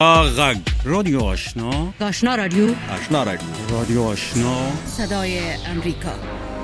غږ رادیو آشنا، آشنا رادیو، آشنا رادیو، رادیو آشنا، صدای امریکا.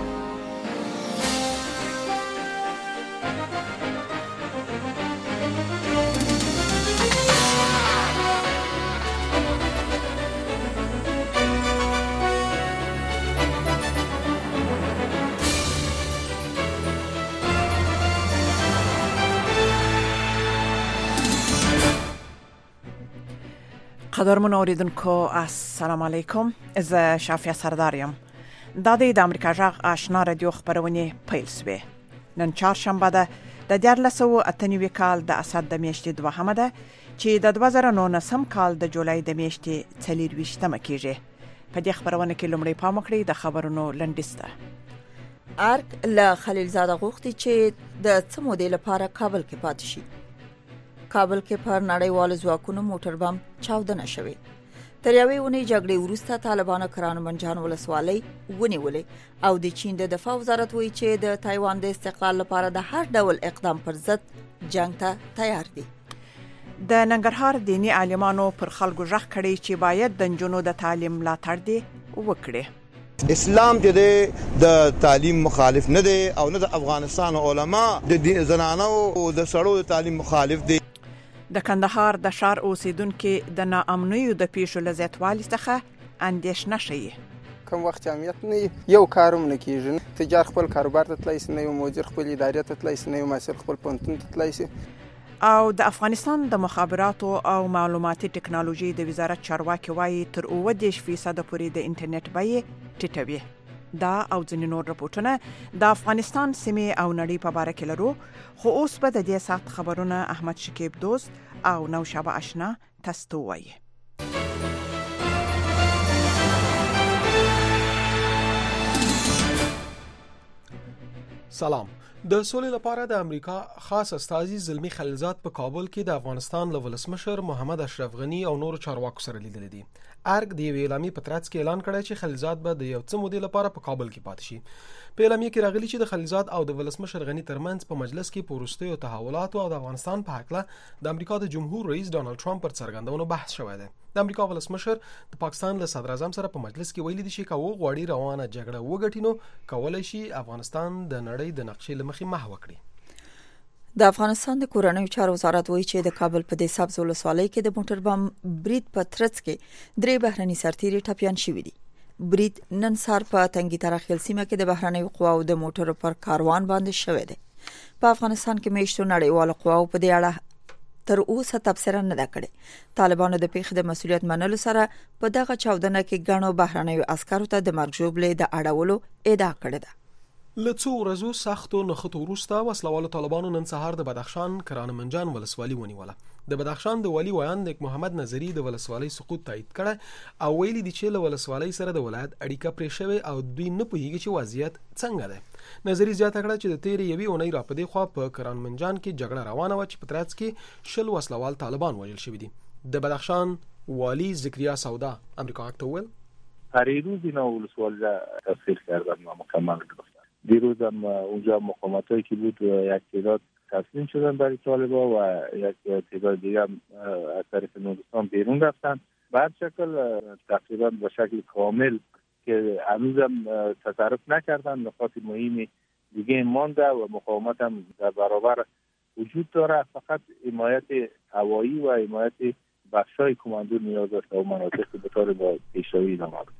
قدرمن اوریدونکو السلام علیکم. زه شافیه سرداریم. د امریکا غږ آشنا رادیو خبرونه پیل شوه. نن چهارشنبه ده د 1998 کال د اسد د میاشتې دوهمه ده چې د 2019 کال د جولای د میاشتې 24مه کېږي. په دې خبرونه کې لومړی پام وکړئ د خبرونو لنډیسته. ارګ له خلیلزاده غوښتي چې د څه مودې لپاره کابل کې پاتې شي. کابل کې پر نړیوالو ځواکونو موټر بم چاودنه شوې. تر یوې اونۍ جګړې وروسته طالبانو کرانمنجان ولسوالۍ ونیولې او د چین د دفاع وزارت وایي چې د تایوان د استقلال لپاره د هر ډول اقدام پر ضد جنگ ته تیار دي. د ننګرهار دینی عالمانو پر خلکو ژغ کړي چې باید د نجونو د تعلیم ملاتړ دي وکړي. اسلام چې د تعلیم مخالف نه دی او نه د افغانستان علما د زنانو او د سړو د تعلیم مخالف دي. د کندهار د شهر اوسیدونکو د ناامنیو د پیښو له زیاتوالي څخه اندېښنه شي. کوم وخت امنیت نه یو کاروم نه کیږي، تجار خپل کاروبار ته تلای شي، نه یو مدیر خپل ادارې ته تلای شي، نه یو مسؤل خپل پونتون ته تلای شي. او د افغانستان د مخابراتو او معلوماتي ټکنالوژي د وزارت چارواکي وایي تر 90% پورې د انټرنیټ بیې ټیټوي. دا او ځینې نور رپورټونه د افغانستان سیمې او نړۍ په باره کې لرو، خو اوس به د دې سات خبرونه احمد شکیب دوست او نوشابه آشنا تاسو ته وایي. سلام. د سولې لپاره د امریکا خاص استازي زلمی خلیلزاد په کابل کې د افغانستان له ولسمشر محمد اشرف غنی او نورو چارواکو سره لیدل دي. ارګ د یوې اعلامیې په ترڅ کې اعلان کړی چې خلیلزاد به د یو څه مودې لپاره په کابل کې پاتې شي. په اعلامیې کې راغلي چې د خلیلزاد او د ولسمشر غنی ترمنځ په مجلس کې په وروستیو تحولاتو او د افغانستان په حق د امریکا د جمهور رئیس ډانلډ ټرمپ پر څرګندونو بحث شوی دی. د امریکا ولسمشر د پاکستان له صدر اعظم سره په مجلس کې ویلي دي چې کوو غواړي روانه جګړه وګټي نو کولای شي افغانستان د نړۍ د نقشې لمخې محو کړي. د افغانستان د کورنیو چارو وزارت وایي چې د کابل په دې سبز ولسوالۍ کې د موټر بم برید په ترڅ کې 3 بهرني سرتیري ټپيان شوي دي. برید نن سهار په تنګي ترخیل سیمه کې د بهرنیو قواو د موټر پر کاروان باندې شوی دی. په افغانستان کې میشتو نړیوالو قواو په دې اړه تر اوسه تبصره نه ده کړې. طالبانو د پیښې د مسؤلیت منلو سره په دغه چاودنه کې ګڼو بهرنیو عسکرو ته د مرګ ژوبلې د اړولو ادعا کړې ده. لڅو ورځو سختو نخښتو وروسته وسلوالو طالبانو نن سهار د بدخشان کرانمنجان ولسوالۍ ونیوله. د بدخشان د والي ویان نیک محمد نظری د ولسوالۍ سقوط تایید کړه او ویلي دي چې له ولسوالۍ سره د ولایت اړیکه پرې شوې او دوی نه پوهیږي چې وضعیت څنګه ده. نظری زیاته کړه چې د تیرې یوې اونۍ راپدې خوا په کرانمنجان کې جګړه روانه و چې په ترڅ کې 10 وسلوال طالبان وژل شوي دي. د بدخشان والی ذکریا سودا امریکا اکتوبر هریروز اینا ولسوالی تفسیر کردن و مکمل گرفتن. دیروز هم اونجا مقاومتایی که بود یک تعداد تسلیم شدن برای طالبا و یک تعداد دیگه هم از طریق نورستان بیرون رفتن. به هر شکل تقریبا به شکل کامل که هنوز هم تصرف نکردن، نقاط مهمی دیگه مانده و مقاومت هم در برابر وجود داره. فقط حمایت هوایی و حمایت بخشای کماندو نیاز داشته و مناطق به طور با پیشروی ادامه بده.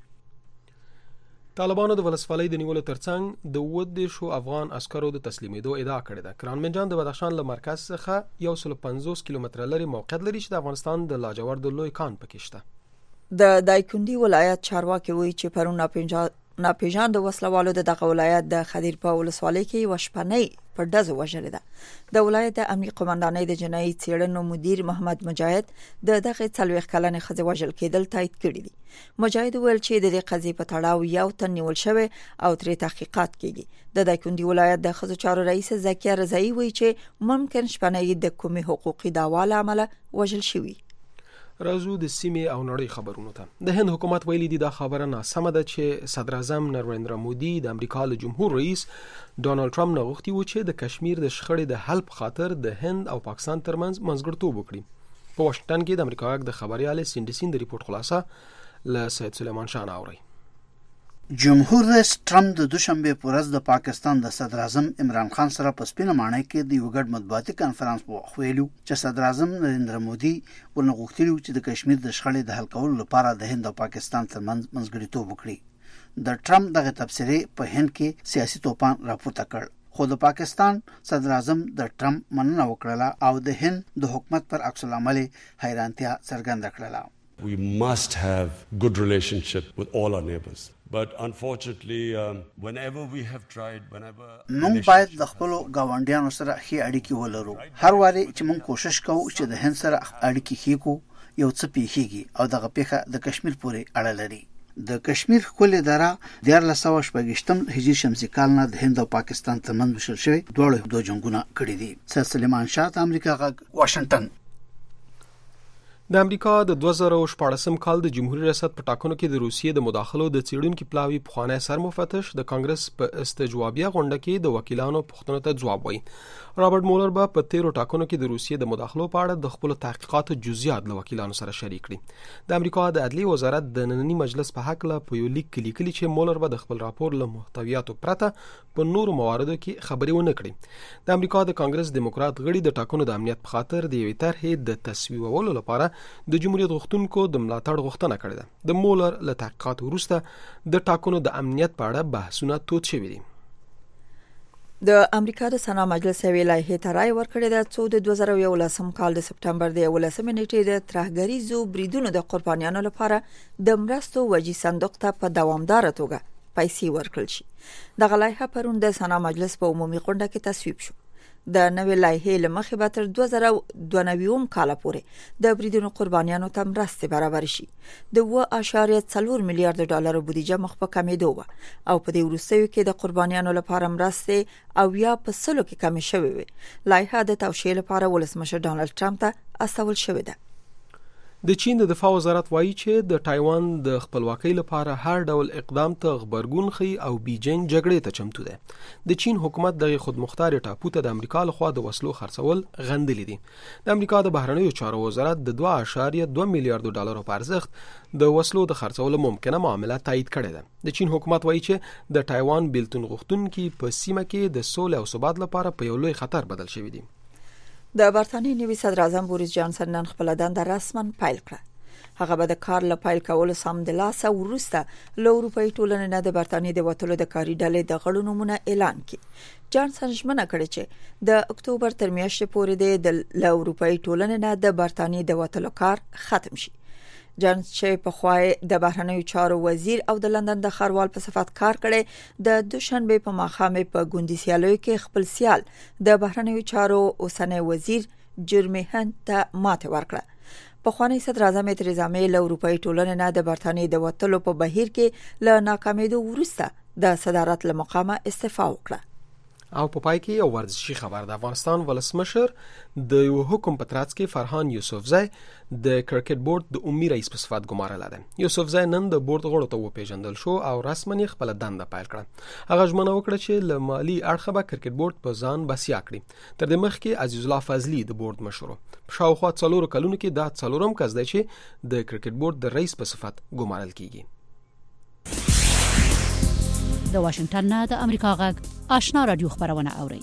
طالبانو د ولسوالۍ د نیولو ترڅنګ د 10 افغان عسکرو د تسلیمېدو ادعا کړې ده. کرانمنجان د بدخشان له مرکز څخه 150 کیلومتره لري موقعیت لري چې د افغانستان د لاجورد لوی کان پکې شته. د دایکنډي ولایت چارواکي وایي چې پرون ناپېژاندو وسلوالو دغه ولایت د خدیر په ولسوالۍ کې وشپنۍ پر ډزو وژلې ده. د ولایت د امنیت قومندانۍ د جنایي څېړنو مدیر محمد مجاهد دغه 40 کلنې ښځې وژل کېدل تایید کړي دي. مجاهد ویل چې د دې قضیې په تړاو یو تن نیول شوی او ترې تحقیقات کیږي. د دایکنډي ولایت د ښځو چارو رئیس زکیه رضایی وایي چې ممکن شپنۍ د کومې حقوقي دعوا له امله وژل شوی. راځو د سیمې او نړۍ خبرونو ته. د هند حکومت ویلي دي دا خبره ناسمه ده چې صدر اعظم نریندرا مودي د امریکا له جمهور رئیس ډانلډ ټرمپ نه غوښتي و چې د کشمیر د شخړې د حل په خاطر د هند او پاکستان ترمنځ منځګړیتوب وکړي. په واشنگټن کې د امریکا د خبريال سینډسین د ریپورت خلاصه له سید سلیمان شاه اوري. جمهور رئیس ټرمپ د دوشنبه په ورځ د پاکستان د صدر اعظم عمران خان سره په سپینه ماڼۍ کې د یو ګډ مطبوعاتي کانفرنس په ویلو چې صدر اعظم نریندرا مودي ورنغوښتلی چې د کشمیر د شخړې د حل کولو لپاره د هند او پاکستان ترمنځ منځګړیتوب وکړي. د ټرمپ دغه تبصرې په هند کې سیاسي توپان راپورته کړ، خو د پاکستان صدر اعظم د ټرمپ مننه وکړه او د هند د حکومت پر عکس العمل حیرانتیا څرګنده کړه. We must have good relationship with all our neighbors. But unfortunately, whenever we have tried, موږ باید د خپل ګاونډیانو سره ښې اړیکې ولرو. هر واري چې موږ کوشش کوو چې د هند سره اړیکې ښې کړو، یو څه پیښیږي او دغه پیښه د کشمیر پورې اړه لري. د کشمیر ښکلې دره 1428 هجري شمسي کال نه د هند او پاکستان ترمنځ وشل شوی دوه جنگونه کړي دي. سید سلیمان شاه د امریکا غږ واشنگټن. د امریکا د 2014 کال د جمهوریت ریاست په ټاکنو کې د روسیې د مداخلو د څېړونکو پلاوی پخوانی سرمفتش د کانګرس په استجوابیه غونډه کې د وکیلانو پوښتنو ته ځواب وایي. رابرټ مولر به په 13 ټاکنو کې د روسیې د مداخلو په اړه د خپل تحقیقاتو جزئیات له وکیلانو سره شریک کړي. د امریکا د عدلي وزارت د نننی مجلس په حق له په یو لیک کې لیکلي چې مولر به د خپل راپور له محتویاتو پرته په نورو مواردو کې خبرې ونه کړي. د امریکا د کانګرس دیموکرات غړي د ټاکنو د امنیت په خاطر د یوې طرحې د تصویبولو لپاره د جمهوریت غوښتونکو د ملاتړ غوښتنه کړې ده. د مولر له تحقیقات وروسته د ټاکنو د امنیت په اړه بحثونه تود شوي دي. د امریکا د سنا مجلس ویلای هیته رای ورکړی د څو د 2011 کال د سپټمبر د 11 نیټې د ترهګریزو بریدونو د قربانیانو لپاره د مرستو وجی صندوق ته په دوامدار توګه پیسې ورکړل شي. د غلایحه پرون د سنا مجلس په عمومي غونډه کې تصویب شو. د نوې لایحې لمخې به تر 2022 کال پورې د بریدونو قربانیانو ته مرستې برابر شي. د 1.4 میلیارډ ډالر بودیجه مخ په کمیدو و او په دې وروستیو کې د قربانیانو لپاره مرستې او یا په سلو کې کمی شوې وي. لایحه د توشیح لپاره ولسمشر ډانلډ ټرمپ ته استول شوې ده. د چین د دفاع وزارت وایي چې د تایوان د خپلواکۍ لپاره هر ډول اقدام ته غبرګون ښيي او بیجینګ جګړې ته چمتو ده. د چین حکومت د خودمختار ټاپو ته د امریکا لخوا د وسلو خرڅول غندلي دي. د امریکا د بهرنیو چارو وزارت د 2.2 میلیارډ ډالر په ارزښت د وسلو د خرڅولو ممکنه معامله تایید کړې ده. د چین حکومت وایي چې د تایوان بیلتون غوښتونکي په سیمه کې د سولې او ثبات لپاره په یو لوی خطر بدل شوي دي. د برتانیې نوي صدر اعظم بوریس جانسن نن خپل دنده رسما پیل کړه. هغه به د کار له پیل کولو سم د لاسه وروسته له اروپایي ټولنې نه د برتانیې د وټولو د کاري ډلې د غړو نومونه اعلان کړي. جانسن ژمنه کړې چې د اکتوبر تر میاشتې پورې د اروپایي ټولنې نه د برتانیې د وټولو کار ختم شي. جانس چې په خوای د بهرنیو چارو وزیر او د لندن د خاروال په صفت کار کړي، د دوشنبه په ماښام په ګوندي سیالیو کې خپل سیال د بهرنیو چارو اوسنی وزیر جرمی هنت ته ماته ورکړه. پخوانی صدر اعظم تریزا مې له اروپایي ټولنې نه د برتانیې د وټلو په بهیر کې له ناکامیدو وروسته د صدارت له مقامه استعفا وکړه. او په پای کې یو ورزشي خبر. د افغانستان ولسمشر د یو حکم په ترڅ کې فرحان یوسفزی د کرکټ بورډ د عمومي رئیس په صفت ګمارل ده. یوسفزی نن د بورډ غړو ته وپیژندل شو او رسمي خپل دنده پیل کړه. هغه ژمنه وکړه چې له مالی اړخه به کرکټ بورډ په ځان بسیا کړي. تر دې مخکې عزیز الله فضلی د بورډ مشر په شاوخوا 4 کلونو کې دا 4م کس دی چې د کرکټ بورډ د رئیس په صفت ګمارل کیږي. د واشنگټن نه د امریکا غږ آشنا رادیو خبرونه اوري.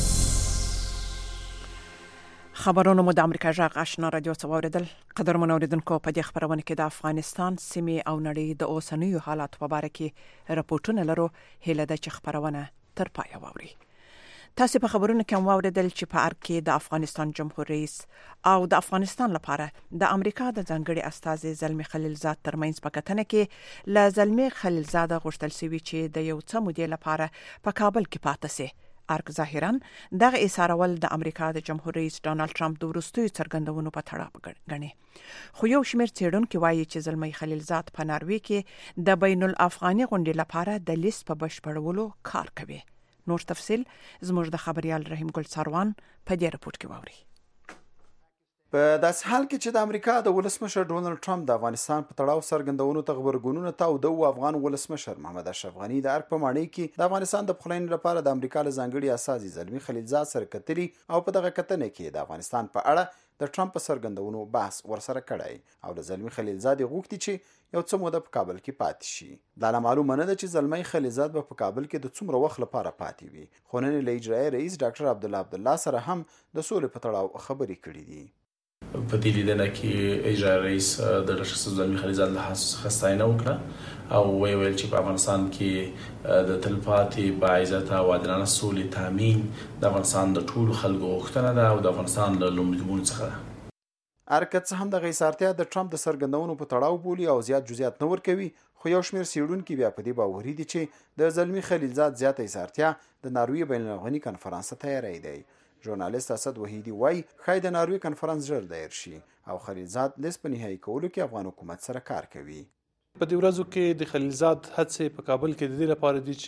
خبرونه مو د امریکا غږ آشنا رادیو څوریدل. قدرمن اوریدونکو، په دې خبرونه کې د افغانستان سیمې او نړۍ د اوسنیو حالات په اړه کې راپورټونه لرو. هیله ده چې خبرونه تر پای واوري. تاسو په خبرونو کې واوریدل چې په ارګ کې د افغانستان جمهور رئیس او د افغانستان لپاره د امریکا د ځانګړي استازي زلمی خلیلزاد ترمنځ په کتنه کې ل زلمی خلیلزاد غوښتل شوی چې د یو څه مودې لپاره په کابل کې پاتې شي. ارګ ظاهرا دغه اسارول د امریکا د جمهور رئیس ډانلډ ټرمپ د وروستیو څرګندونو په تړاو غني. خو یو شمېر څېړونکي وایي چې زلمی خلیلزاد په ناروې کې د بین الافغاني غونډې لپاره د لیست په بشپړولو کار کوي. نور تفصيل زموږ د خبريال رحیم ګل سروان په دې راپور کې واوري. په داس حال کې چې د امریکا د ولسمشر ډونلډ ټرمپ د افغانستان په تړاو څرګندونو ته خبرګونونه ته او د افغان ولسمشر محمد اشرف غنی د ارګ په ماڼۍ کې د افغانستان د پخلاینې لپاره د امریکا له ځانګړي اساسي زلمی خلیلزاد سره کتري او په دغه کتنه کې د افغانستان په اړه د ټرمپ په څرګندونو بحث ورسره کړی او د زلمی خلیلزاد غوښتي چې یو څه موده په کابل کې پاتې شي. دا معلومه نه ده چې زلمی خلیلزاد به په کابل کې د څومره وخت لپاره پاتې وي، خو نن له اجرایي رئیس ډاکټر عبدالله سره هم د سولې په تړاو خبرې کړې دي. په دې لیدنه کې اجرایي رئیس د ډاکټر زلمی خلیلزاد له ستاینه وکړه او ویل چې په افغانستان کې د تلپاتې باعزته او عادلانه سولې تامین د افغانستان د ټولو خلکو غوښتنه ده او د افغانستان له لومړیتوبونو څخه ده. ارکڅ هم د غیسارتیا د ټرمپ د څرګندونو په تړاو بولي او زیات جزئیات نه ورکوي، خو یو شمېر څېړونکي بیا په دې باوري دي چې د زلمی خلیلزاد زیاته ایثارتیا د ناروې بین الافغاني کنفرانس ته تیاری دی. ژورنالیست اسد وحیدی وایي ښایي د ناروې کنفرانس ژر دایر شي او خلیلزاد لیست په نهایي کولو کې افغان حکومت سره کار کوي. په دې ورځو کې د خلیلزاد هڅې په کابل کې د دې لپاره دي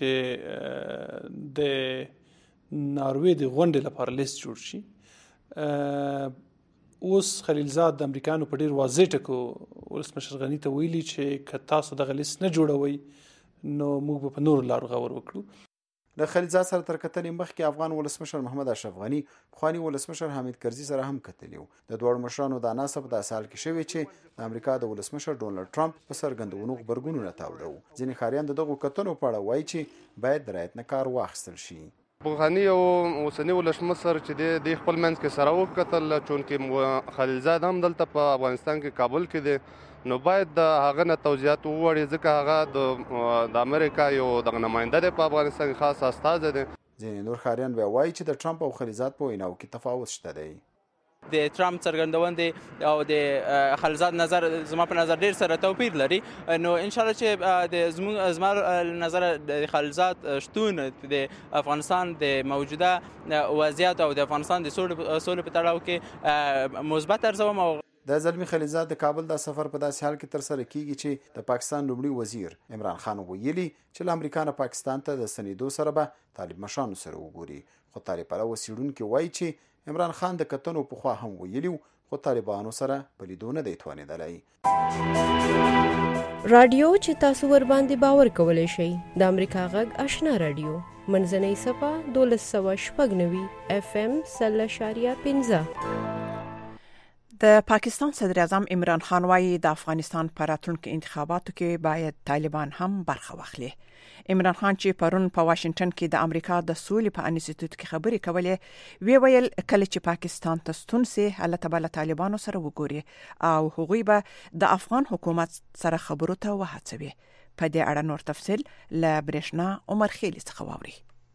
چې د ناروې د غونډې لپاره لیست جوړ شي. اوس خلیلزاد د امریکایانو په ډیر واضح ټکو ولسمشر غني ته ویلي چې که تاسو دغه لیست نه جوړوئ نو موږ به په نورو لارو غور وکړو. د خلیلزاد سره تر کتنې مخکې افغان ولسمشر محمد اشرف غني پخواني ولسمشر حامد کرزي سره هم کتلي وو. د دواړو مشرانو دا ناسب د سال کې شوی چې د امریکا د ولسمشر ډونالد ټرمپ په څرګندونو غبرګونونه تاوده وو. ځینې خاریان دغه کتنو په اړه وایي چې باید د رعایت نه کار واخیستل شي. غني او اوسنی ولسمشر چې د خپل منځ کې سره وکتل چونکې خلیلزاد هم دلته په افغانستان کې کابل کې دی، نو باید د هغه نه توضیحات ووړي ځکه هغه د امریکا یو د نماینده دی په افغانستان کې خاص استازی دی. ځینې نور خاریان بیا وایي چې د ټرمپ او خلیلزاد په ویناو کې تفاوت شته دی. د ټرمپ څرګندونه او د خلیلزاد نظر زما په نظر ډیر سره توپیر لري، نو ان شاء الله چې زما نظر د خلیلزاد شتون د افغانستان د موجوده وضعیت او د افغانستان د سولې په تړاو کې مثبت ارزوم. او د زلمی خلیلزاد د کابل د سفر په داسې حال کې تر سره کیږي چې د پاکستان لومړي وزیر عمران خان ویلي چې له امریکا نه پاکستان ته د ستنېدو سره به طالب مشرانو سره وګوري، خو طالب پلوه څېړونکي وایي چې عمران خان د کتنو پخوا هم ویلي خو طالبانو سره په لیدو نه دی توانېدلی. رادیو چې تاسو ور باندې باور کولی شئ د امریکا غږ آشنا رادیو منځنۍ صفه 1296 FM 0.15. د پاکستان صدر اعظم عمران خان وایي د افغانستان په راتلونکو انتخاباتو کې باید طالبان هم برخه واخلي. عمران خان چې پرون په واشنگټن کې د امریکا د سولې په انسټیټیوټ کې خبرې کولې ویل کله چې پاکستان ته ستون سي الله تعالی طالبانو سره وګوري او هغوی به د افغان حکومت سره خبرو ته وهڅوي. په دې اړه نور تفصیل له برېښنا عمر خیلی څخه واوري.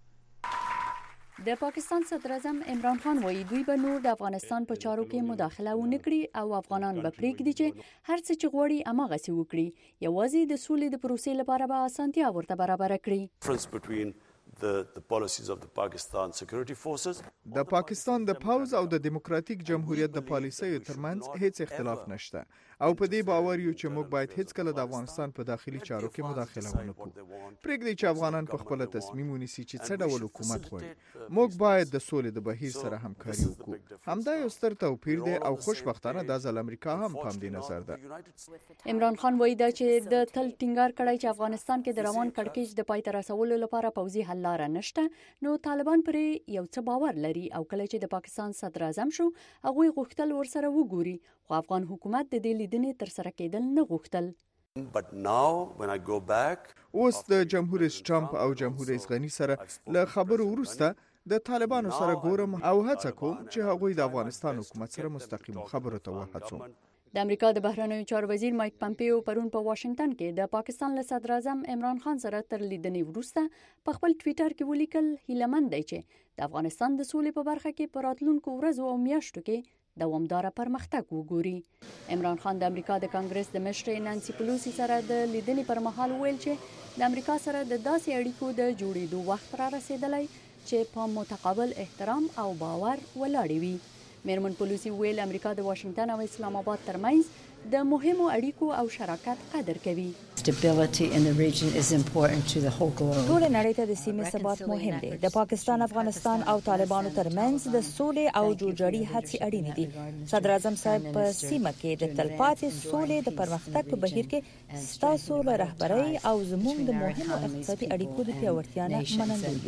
د پاکستان صدر اعظم عمران خان وایي دوی به نور د افغانستان په چارو کې مداخله ونه کړي او افغانان به پرېږدي چې هر څه چې غواړي هماغسې وکړي، یوازې د سولې د پروسې لپاره به اسانتیا ورته برابره کړي. The policies of the Pakistan security forces. د پاکستان د پوز او د دیموکراتیک جمهوریت د پالیسیو ترمنځ هیڅ اختلاف نشته او په دې باور یو چې موږ باید هیڅ کله د افغانستان په داخلي چارو کې مداخله ونه کړو. پرېږدي چې افغانان په خپل تصمیم ونیسي چې څه ډول حکومت غواړي. موږ باید د سولې د بهیر سره همکاري وکړو. همدا یو ستر توپیر دی او خوشبختانه د ځل امریکا هم په دې نظر ده. عمران خان وایي دا چې د تل ټینګار کړی چې افغانستان کې د روان کړکېچ د پای ته رسولو لپاره پوځي حل لاره نشته، نو طالبان پرې یو څه باور لري او کله چې د پاکستان صدر اعظم شو هغوی غوښتل ورسره وګوري، خو افغان حکومت د دې لیدنې تر سره کېدل نه غوښتل. But now when I go back اوس د جمهور رئیس ټرمپ او جمهور رئیس غني سره له خبرو وروسته د طالبانو سره ګورم او هڅه کوم چې هغوی د افغانستان حکومت سره مستقیم خبرو ته وهڅوم. د امریکا د بهرنیو چارو وزیر مایک پمپیو پرون په واشنگټن کې د پاکستان له صدر اعظم عمران خان سره تر لیدنې وروسته په خپل ټویټر کې ولیکل هیلهمند دی چې د افغانستان د سولې په برخه کې په راتلونکو ورځو او میاشتو کې دوامداره پرمختګ وګوري. عمران خان د امریکا د کانګرس د مشرې نانسي پلوسی سره د لیدنې پر مهال ویل چې د امریکا سره د داسې اړیکو د جوړېدو وخت را رسیدلی چې په متقابل احترام او باور ولاړې وي. میرمن پلوسی ویل امریکا د واشنگټن او اسلام آباد ترمنځ د مهمو اړیکو او شراکت قدر کوي. Stability in the region is important to the whole globe. ټول نړۍ ته د سیمې ثبات مهم دی. د پاکستان، افغانستان او طالبانو ترمنځ د سولې او جوړجاړي هڅې اړینې دي. صدر اعظم صاحب په سیمه کې د تلپاتې سولې د پرمختګ په بهیر کې ستاسو له رهبرۍ او زموږ د مهمو اقتصادي اړیکو د پیاوړتیا نه منندوی یو.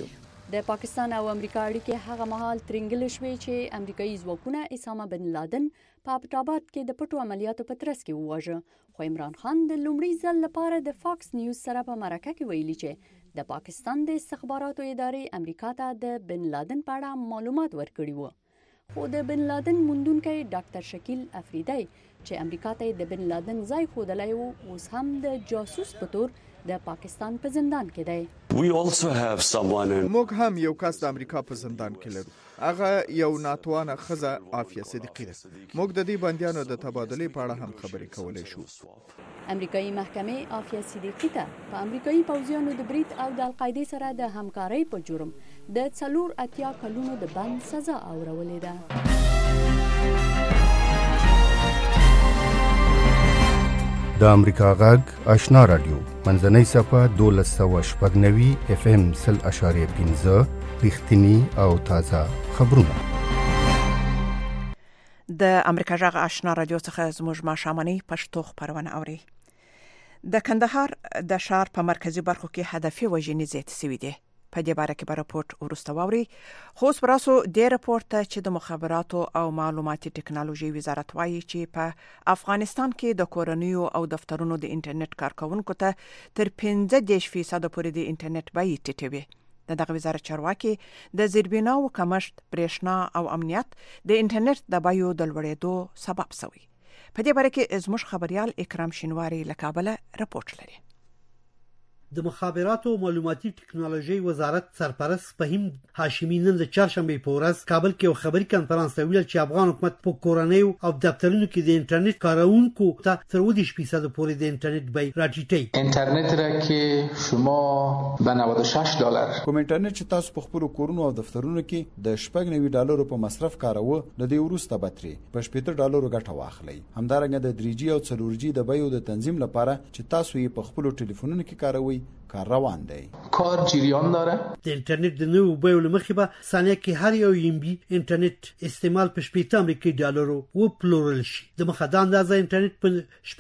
د پاکستان او امریکا اړیکې هغه مهال ترنګل شوې چې امریکایي ځواکونه اسامه بن لادن په ابټاباد کې د پټو عملیاتو په ترڅ کې وواژه، خو عمران خان د لومړي ځل لپاره د فاکس نیوز سره په مرکه کې ویلي چې د پاکستان د استخباراتو ادارې امریکا ته د بن لادن په اړه معلومات ورکړي وو. خو د بن لادن موندونکی ډاکټر شکیل افریدی چې امریکا ته د بن لادن ځای ښودلی و، اوس هم د جاسوس په تور د پاکستان په زندان کې دی. موږ هم یو کس د امریکا په زندان کې لرو. هغه یو ناتوانه ښځه عافیه صدیقی ده. موږ د دې بندیانو د تبادلې په اړه هم خبرې کولی شو. امریکایي محکمې عافیه صدیقی ته په امریکایي پوځیانو د برید او د القاعدې سره د همکارۍ په جرم د 84 کلونو د بند سزا اورولې ده. د امریکا غږ آشنا رادیو منځنۍ صفحه 1290 FM 0.5 رښتینی او تازه خبرونه. د امریکا غږ آشنا رادیو څخه زموږ ماښامنۍ پښتو خبرونه اوري. د کندهار د ښار په مرکزی برخو کې هدفي وژنې زیات شوې دي. په دې باره کې به راپورټ وروسته واوري. خو اوس براسو د راپورټ ته چې د مخابراتو او معلوماتي ټکنالوژي وزارت وایي چې په افغانستان کې د کورنیو او دفترونو د انټرنیټ کارکونکو ته تر 15% پورې د انټرنیټ بیې ټیټوي. دغه وزارت چارواکي د زیربناو کمښت، برېښنا او امنیت د انټرنیټ د بیو د لوړېدو سبب شوی. په دې باره کې زموږ خبريال اکرام شینواری له کابل راپورټ لري. د مخابراتو او معلوماتي ټکنالوژي وزارت سرپرست فهیم هاشمي نن د چهارشنبه په ورځ کابل کې یو خبري کانفرنس ته ویل چې افغان حکومت په کورنیو او دفترونو کې د انټرنیټ کارونکو ته تر 20% پورې د انټرنیټ بیې راټیټي. اینترنت را که شما به $96 کوم انټرنیټ چې تاسو په خپل کورونو او دفترونو کې د $90 په مصرف کاروه، د دې وروسته بتري په $70 ګټه واخلي. همدارنګه د 3G او 4G د بیو د تنظیم لپاره چې تاسو یې په خپل ټلیفونونو کې کاروي کار روان دی. کار جریان داره. د انټرنیټ د نوو بیو لمخې به ثانیه کې هر یو MB انټرنیټ استعمال په $80 و پلورل شي. د مخدان د انټرنیټ په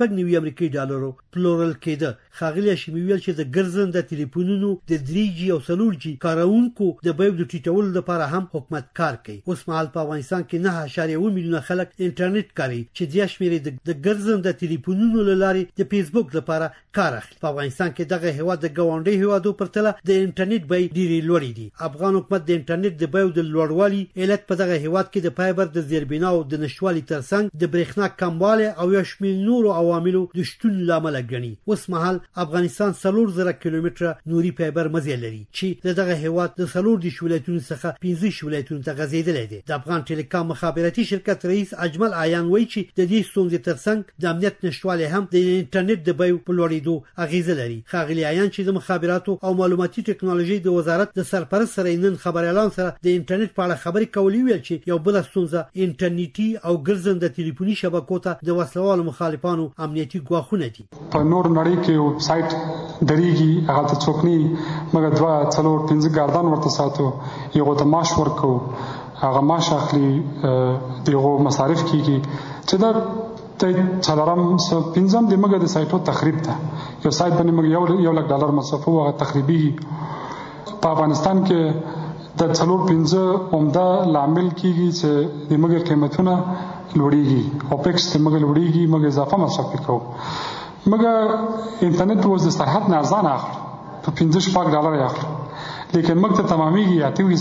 $90 پلورل کېده. خاغلی هاشمي ویل چې د ګرځنده ټلیفونونو د 3G او 4G کارونکو د بیو د ټیټولو لپاره هم حکومت کار کوي. اوس مهال په افغانستان کې 9.1 میلیونه خلک انټرنیټ کاروي چې د شمیرې د ګرځنده ټلیفونونو لارې د فیسبوک لپاره کار اخلي. په افغانستان کې دغه هیواد د ګاونډي هیوادو پرتله د انټرنیټ بیې ډېرې لوړې دي. افغان حکومت د انټرنیټ د بیو د لوړوالي علت په دغه هیواد کې د فایبر د زیربناو د نشوالي ترڅنګ د برېښنا کموالی او یو شمېر نورو عواملو د شتون لامل ګڼي. اوس مهال افغانستان 4000 کیلومتره نوري فایبر مزي لري چې دغه هیواد د 40 ولایتونو څخه 15 ولایتونو ته غځېدلی دی. د افغان ټیلیکام مخابراتي شرکت رئیس اجمل عیان وایي چې د دې ستونزې ترڅنګ د امنیت نشوالي هم د انټرنیټ د بیو په لوړېدو اغیزه لري. خاغلی عیان چې د مخابراتو او معلوماتي ټکنالوژي د وزارت د سرپرست سره نن خبريالان سره د انټرنیټ په اړه خبرې کولې ویل چې یو بل ستونزه انټرنیټي او ګرځنده ټلیفوني شبکو ته د وسلوالو مخالفانو امنیتي ګواښونه دي. په نور نړۍ کې ویب سایټ درېږي، هغه ته څوک نه مګر 2-4-5 ګاردان ورته ساتو، یو ته معاش ورکو، هغه معاش اخلي، دغه مصارف کیږي چې دا څلورم 15 د مګر د سایټو تخریب ده. یو سایت باندې مګر $1 مصرف هغه تخریبي. په افغانستان کې د 4-5 عمده لامل کیږي چې د مګر قیمتونه لوړیږي، اوپیکس د مګر لوړیږي، مګر اضافه مصرف کوي. مګر انټرنیټ اوس د سرحد نه ارزانه اخلي، په $15 اخلي، لیکن مګر ته تمامېږي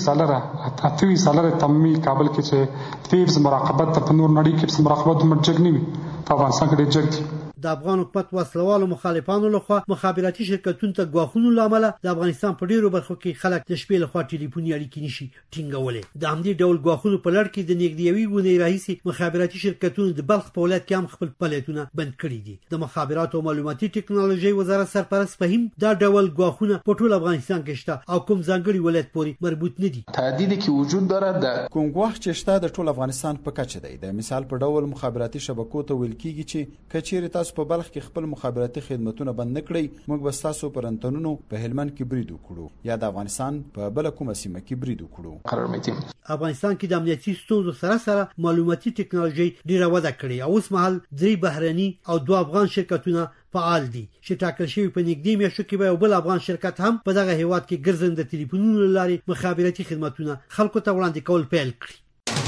$28 تمامي. کابل کې چې فیبز مراقبت په نور نړۍ کې مراقبت مرجګ نه وي، په افغانستان کې ډېر جګ دي. د افغان حکومت وسلوالو مخالفانو لخوا مخابراتي شرکتونو ته ګواښونو لامل د افغانستان په ډیرو برخو کې خلک د شپې لخوا ټلیفوني اړیکې نشي ټینګولې. د همدې ډول ګواښونو په لړ کې د نږدې ونې راهیسې مخابراتي شرکتونو د بلخ په ولایت کې هم خپل فعالیتونه بند کړي دي. د مخابراتو او معلوماتي ټکنالوژي وزارت سرپرست فهیم دا ډول ګواښونه په ټول افغانستان کې شته او کوم ځانګړي ولایت پورې مربوط نه دي. تهدید کې وجود داره د کوم ګواښ چې شته د ټول افغانستان په کچه دی. د مثال په ډول مخابراتي شبکو ته ویل کیږي چې کچېرې تاسو تاسو په بلخ کې خپل مخابراتي خدماتونه بند نکړئ موږ به تاسو پر انټنونو په هلمند کې برید وکړو یا د افغانستان په بل کومه سیمه کې برید وکړو. قرار متیم افغانستان کې د امنیتي ستونزو سره معلوماتي ټکنالوژي ډیره وده کړې او اوس مهال 3 بهرني او 2 افغان شرکتونه فعال دي چې ټاکل شوی په نږدې میاشتو کې به بل افغان شرکت هم په دغه هیواد کې ګرځنده ټلیفونونو لارې مخابراتي خدماتونه خلکو ته وړاندې کول پیل کړي.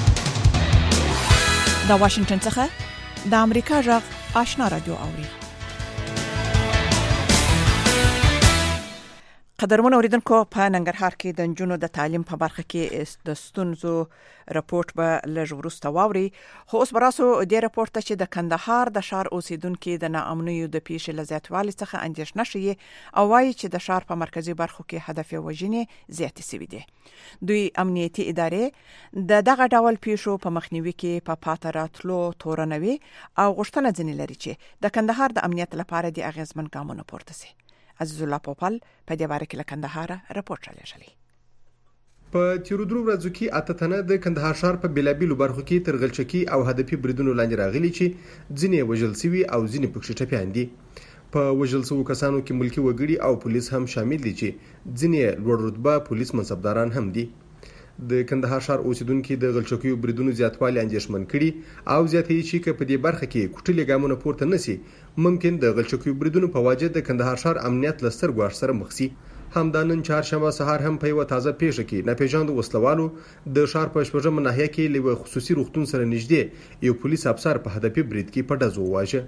د واشنگټن څخه د امریکا غږ آشنا رادیو اوري. قدرمن اوریدونکو په ننګرهار کې د نجونو د تعلیم په برخه کې د ستونزو راپورټ به لږ وروسته واوري. خو اوس براسو د راپورټ ته چې د کندهار د شهر اوسیدونکو د ناامنیو د پیښې لزیاتوالي څخه اندېښنه شي او وايي چې د شهر په مرکزی برخو کې هدف وژنې زیات شوي دي. دوی امنیتي ادارې د دغه ډول پیښو په مخنیوي کې په پاتراتلو تورنوي او غوښتنه ځنې لري چې د کندهار د امنیت لپاره د اغیزمن ګامونه پورته شي. عزیز الله پوپل په دې باره کې له کندهار راپورټ راغلی. په تیرو درو ورځو کې اته تنه د کندهار ښار په بیلابیلو برخو کې تر غلچکی او هدفي بریدونو لاندې راغلي چې ځینې وژل شوي او ځینې پکښې ټپیان دي. په وژل شوو کسانو کې ملکی وګړي او پولیس هم شامل دي چې ځینې لوړ رتبه پولیس منصبداران هم دي. د کندهار ښار اوسیدونکو د غلچکیو بریدونو زیاتوالی اندېښمن کړي او زیاتوي چې په دې برخه کې کوټلې ګامونه پورته نشي ممکن د غلچکیو بریدونو په وجه د کندهار ښار امنیت لستر ګواښ سره مخ شي. همدانن چهارشنبه سهار هم په یو تازه پیښه کې ناپېژاندو وسلوالو د ښار په شپږمه ناحیه کې له خصوصي روغتون سره نږدې یو پولیس افسر په هدفي برید کې په ډز وواژه.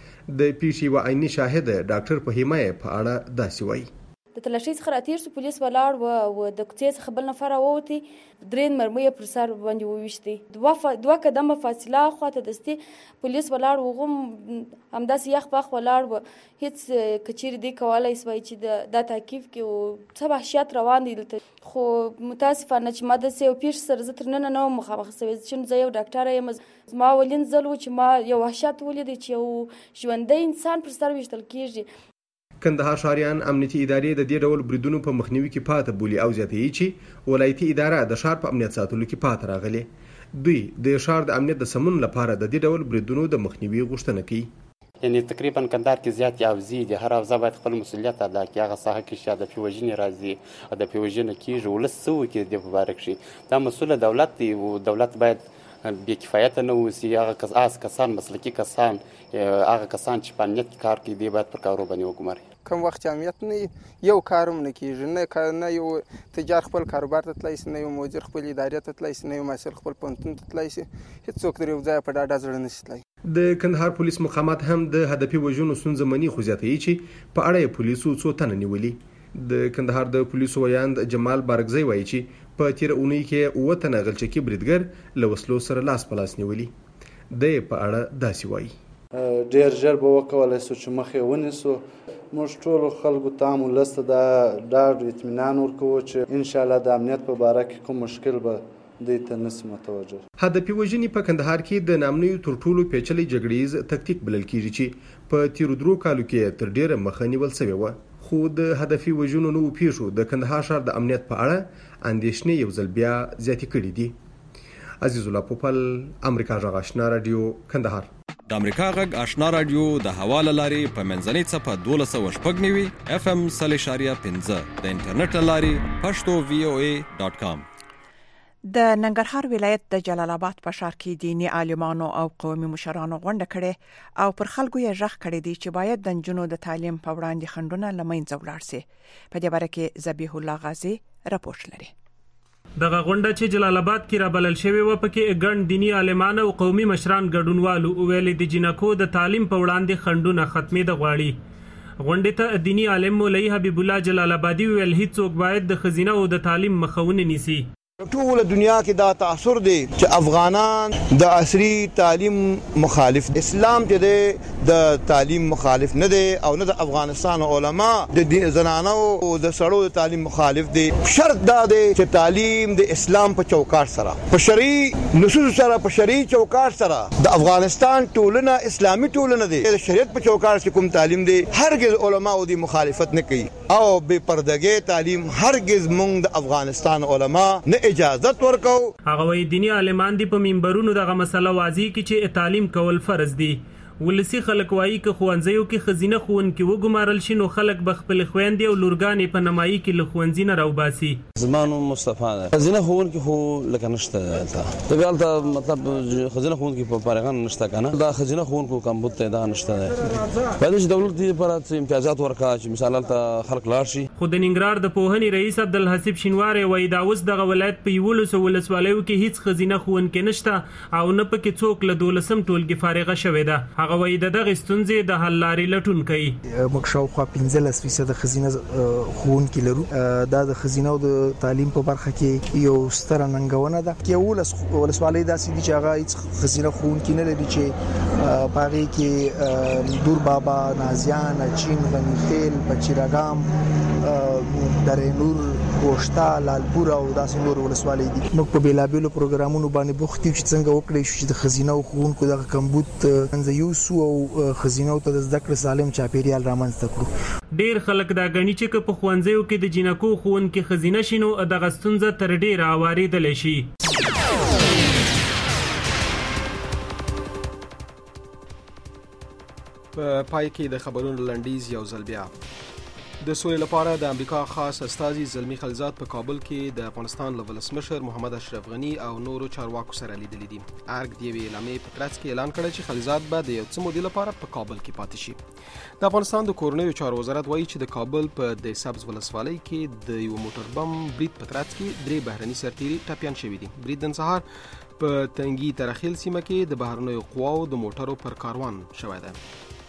د پیښې یوه عیني شاهد ډاکټر فهیمه په اړه داسې وایي. د تلاشۍ څخه راتېر شو پولیس ولاړ و او د کوڅې څخه بل نفر راووتي 3 مرمۍ پر سر باندې وویشتې 2 قدمه فاصله خواته دستي پولیس ولاړ وغم همداسې یخ پخ ولاړ و هیڅ کچېرې دی کولای سوای چې د تعقیب کې او څه وحشیات روان دي دلته خو متاسفانه چې ما د سیو پیښ سره زه تر نن نه مخامخ سوي چې زه یو ډاکټر یم ما ولین زل و چې ما یو وحشت ولید چې یو ژوندی انسان پر سر وشتل کیږي. کندهار ښاریان امنیتي ادارې د دې ډول بریدونو په مخنیوي کې پاته بولي او زیاتوي چې ولایتي اداره د ښار په امنیت ساتلو کې پاته راغلي. دوی د ښار د امنیت د سمون لپاره د دې ډول بریدونو د مخنیوي غوښتنه کوي. یعنی تقریبا کندهار کې زیات اوزي دي هر اوزه باید خپل مسولیت ادا کړي هغه ساحه کې چې د پیوژنې راځي د پیوژنې کېږي ولس څه وکړي د مبارک شي دا مسوله دولت دی او دولت باید بې کفایته نه اوسي هغه کسان مسلکي کسان هغه کسان چې په امنیت کار کوي دی باید پر کارو باندې وګماري. کوم وخت امنیت نه یو کاروم نه کیږي نه یو تجار خپل کاروبار ته تلای شي نه یو مدیر خپل ادارې ته تلای شي نه یو مسؤل خپل پونتون ته تلای شي هیڅوک درې ځای په ډاډه ځړ نه شي. د کندهار پولیس مقامات هم د هدفي وژنو ستونزه مني خو زیاتوي چې په اړه پولیسو څو تنه نیولي. د کندهار د پولیسو ویاند جمال بارګزی وایي چې په تیر اونۍ کې 9 تنه غلچکی بریدګر له وسلو سره لاس په لاس نیولي. د په اړه داسې وایي ډیر ژر به وکولای شو چې مخې ونیسو موږ ټول خلکو ته مولسته دا ډاډ اطمینان ورکوو چې ان شاء الله د امنیت په باره کې کوم مشکل به دې ته نس متوجه. هدفي وژنې په کندهار کې د نامنیو تر ټولو پیچلې جګړیز تکتیک بلل کیږي چې په تیر درو کالو کې تر ډیره مخه نیول شوی و خو د هدفي وژنو نو پیښو د کندهار ښار د امنیت په اړه اندېښنې یو ځل بیا زیاتې کړې دي. عزیز الله پوپل امریکا غږ آشنا رادیو کندهار. د امریکا غږ آشنا رادیو د حواله لاري په منځنۍ صفه 1290 FM 3.15 د انټرنیټ لاري pashto.voa.com. د ننګرهار ولایت د جلال آباد په ښار کې دینی عالمانو او قومي مشرانو غونډه کړې او پر خلکو یې ژغ کړی دی چې باید د نجونو د تعلیم په وړاندې خنډونه له منځه ولاړ شي. په دې باره کې ذبیح الله غازی راپورټ لري. دغه غونډه چې جلال آباد کې را بلل شوې و پکې ګڼ دینی عالمان او قومي مشران ګډونوالو ویلي د جنکو د تعلیم په وړاندې خنډونه ختمې د غواړي. غونډې ته دینی عالم مولوي حبیب الله جلال آبادي ویل هیڅوک باید د ښځینه او د تعلیم مخونه نیسي. ټول دنیا کې دا تاثر دی چې افغانان د عصري تعلیم مخالف اسلام چې د تعلیم مخالف نه دی او نه د افغانستان علما د زنانو او د سړو د تعلیم مخالف دی. شرط دا دی چې تعلیم د اسلام په چوکاټ سره په شرعي نصوص سره په شرعي چوکاټ سره د افغانستان ټولنه اسلامي ټولنه دی د شریعت په چوکاټ کې کوم تعلیم دی هرگز علما او د مخالفت نه کوي او بے پردګي تعلیم هرگز مونږ د افغانستان علما نه اجازت ورکو. هغه وی دینی عالمان دی په منبرونو دغه مسله واضح کی چې تعلیم کول فرض دی. ولسی خلک وایي که ښوونځیو کې ښځینه ښوونکي وګمارل شي نو خلک به خپلې خویندې او لورګانې په نمایي کې له ښوونځي نه راوباسي. زما نوم مصطفی دی. ښځینه ښوونکي خو لکه نشته دلته. طبعا هلته مطلب ښځینه ښوونکي په فارغان نشته که نه. دا ښځینه ښوونکو کمبود دی دا نشته دی. باید چې دولت دې لپاره څه امتیازات ورکړه چې مثال هلته خلک لاړ شي. خو د ننګرهار د پوهنې رئیس عبدالحسیب شینواری وایي دا اوس دغه ولایت په 11 ولسوالیو کې هیڅ ښځینه ښوونکې نشته او نه پکې څوک له 12 ټولګي فارغه شوې ده. هغه وایي د دغې ستونزې د حل لارې لټون کوي. موږ شاوخوا 15% ښځینه ښوونکي لرو. دا د ښځینو د تعلیم په برخه کې یو ستره ننګونه ده. 11 ولسوالۍ داسې دي چې هغه هیڅ ښځینه ښوونکي نه لري چې په هغې کې دور بابا، نازیان، اچین، غنیخیل، بچیراګام، درینور، کوشتا، لالپور او داسې نور ولسوالۍ دي. موږ په بیلابیلو پروګرامونو باندې بوخت یو چې څنګه وکړی شو چې د ښځینو ښوونکو دغه کمبود منځه یوسو او ښځینو ته د زده کړې سالم چاپیریال رامنځته کړو. ډیر خلک دا ګڼي چې که په ښوونځیو کې د جینکو ښوونکي ښځینه شي نو دغه ستونزه تر ډیره اوارېدلی شي. په پای کې د خبرونو لنډیز یو ځل بیا. د سولې لپاره د امریکا خاص استازي زلمی خلیلزاد په کابل کې د افغانستان له ولسمشر محمد اشرف غني او نورو چارواکو سره لیدلي دي. ارګ د یوې اعلامیې په ترڅ کې اعلان کړی چې خلیلزاد به د یو څه مودې لپاره په کابل کې پاتې شي. د افغانستان د کورنیو چارو وزارت وایي چې د کابل په د سبز ولسوالۍ کې د یو موټر بم برید په ترڅ کې 3 بهرني سرتیري ټپیان شوي دي. برید نن سهار په تنګي ترخیل سیمه کې د بهرنیو قواو د موټرو پر کاروان شوی ده.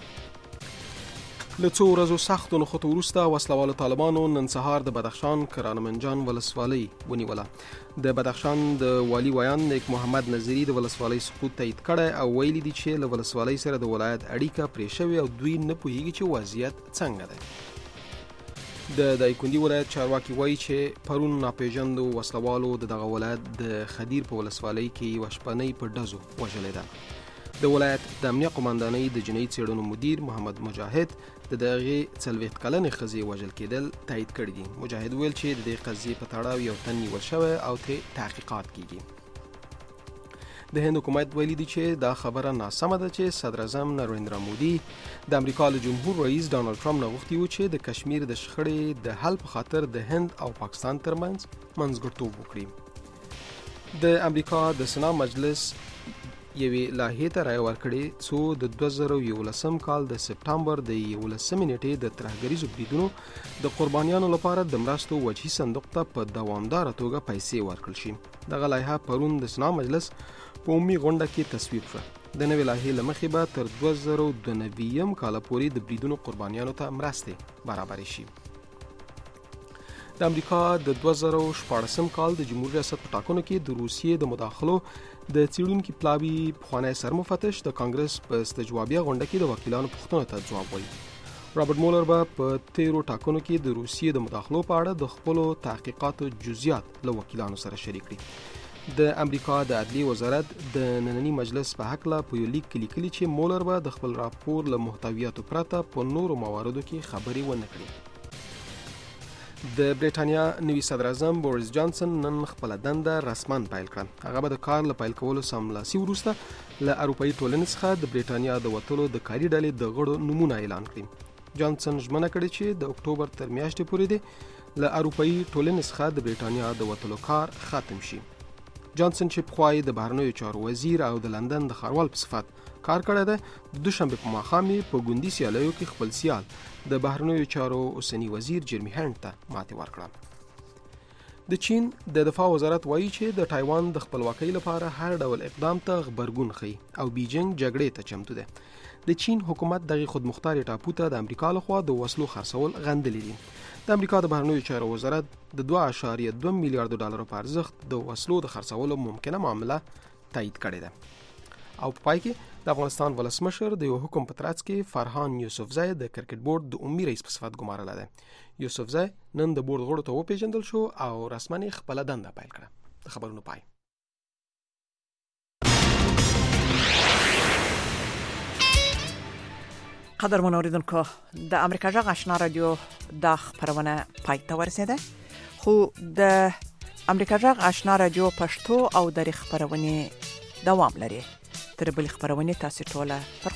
له څو ورځو سختو نښتو وروسته وسلوالو طالبانو نن سهار د بدخشان کرانمنجان ولسوالۍ ونیوله. د بدخشان د والي ویان نیک محمد نظری د ولسوالۍ سقوط تایید کړی او ویلي دي چې له ولسوالۍ سره د ولایت اړیکه پرې شوې او دوی نه پوهیږي چې وضعیت څنګه دی. د دایکنډي ولایت چارواکي وایي چې پرون ناپېژاندو وسلوالو دغه ولایت د خدیر په ولسوالۍ کې یوه شپنۍ په ډزو وژلې ده. د ولایت د امنیه قوماندانۍ د جنایي څېړنو مدیر محمد مجاهد د دغې 40 کلنې ښځې وژل کېدل تایید کړي دي. مجاهد ویل چې د دې قضیې په تړاو یو تن نیول شوی او ته تحقیقات کیږي. د هند حکومت ویلي دي چې دا خبره ناسمه ده چې صدر اعظم نریندرا مودي د امریکا له جمهور رئیس ډانلډ ټرمپ نه غوښتي و چې د کشمیر د شخړې د حل په خاطر د هند او پاکستان ترمنځ منځګړیتوب وکړي. د امریکا د سنا مجلس یوې لایحې ته رایه ورکړې څو د 2011 کال د سپټمبر د 11 نیټې د ترهګریزو بریدونو د قربانیانو لپاره د مرستو وجهي صندوق ته په دوامداره توګه پیسې ورکړل شي. دغه لایحه پرون د سنا مجلس په عمومي غونډه کې تصویب شوه. د نوې لایحې له مخې به تر 2092 کال پورې د بریدونو قربانیانو ته مرستې برابرې شي. د امریکا د 2014 کال د جمهوریت ریاست په ټاکنو کې د روسیې د مداخلو د څېړونکي پلاوي پخوانی سرمفتش د کانګرس په استجوابیه غونډه کې د وکیلانو پوښتنو ته ځواب وایي. رابرټ مولر به په تیرو ټاکنو کې د روسیې د مداخلو په اړه د خپلو تحقیقاتو جزئیات له وکیلانو سره شریک کړي. د امریکا د عدلیې وزارت د نننی مجلس په حق له په یو لیک کې لیکلي چې مولر به د خپل راپور له محتویاتو پرته په نورو مواردو کې خبرې ونه کړي. د برېټانیا نوي صدر اعظم بوریس جانسن نن خپل دنده رسما پیل کړه. هغه به د کار له پیل کولو سملاسي وروسته له اروپایي ټولنې څخه د برېټانیا د وتلو د کاري ډلې د غړو نومونه اعلان کړي. جانسن ژمنه کړې چې د اکتوبر تر میاشتې پورې دی له اروپایي ټولنې څخه د برېټانیا د وتلو کار ختم شي. جانسن چې پخوا د بهرنیو چارو وزیر او د لندن د ښاروال په صفت کار کړی دی، د دوشنبې په ماښام یې په ګوندي سیالیو کې خپل سیال د بهرنیو چارو اوسنی وزیر جرمی هند ته ماتې ورکړه. د چین د دفاع وزارت وایي چې د تایوان د خپلواکۍ لپاره هر ډول اقدام ته غبرګون ښیي او بیجینګ جګړې ته چمتو دی. د چین حکومت دغه خودمختار ټاپو ته د امریکا لخوا د وسلو خرڅول غندلي دي. د امریکا د بهرنیو چارو وزارت د 2.2 میلیارډ ډالرو په ارزښت د وسلو د خرڅولو ممکنه معامله تایید کړې ده. او په پای کې د افغانستان ولسمشر د یو حکم په ترڅ کې فرحان یوسفزای د کرکټ بورډ د عمومي رئیس په صفت ګمارلی دی. یوسفزای نن د بورډ غړو ته وپیژندل شو او رسما یې خپله دنده پیل کړه. د خبرونو پای. قدرمن اوریدونکو، د امریکا جغ آشنا رادیو د خبرونه پای ته ورسېده. خو د امریکا جغ آشنا رادیو پښتو او د خبرونه دوام لري. تر بل خبرونه تاسو ټوله پر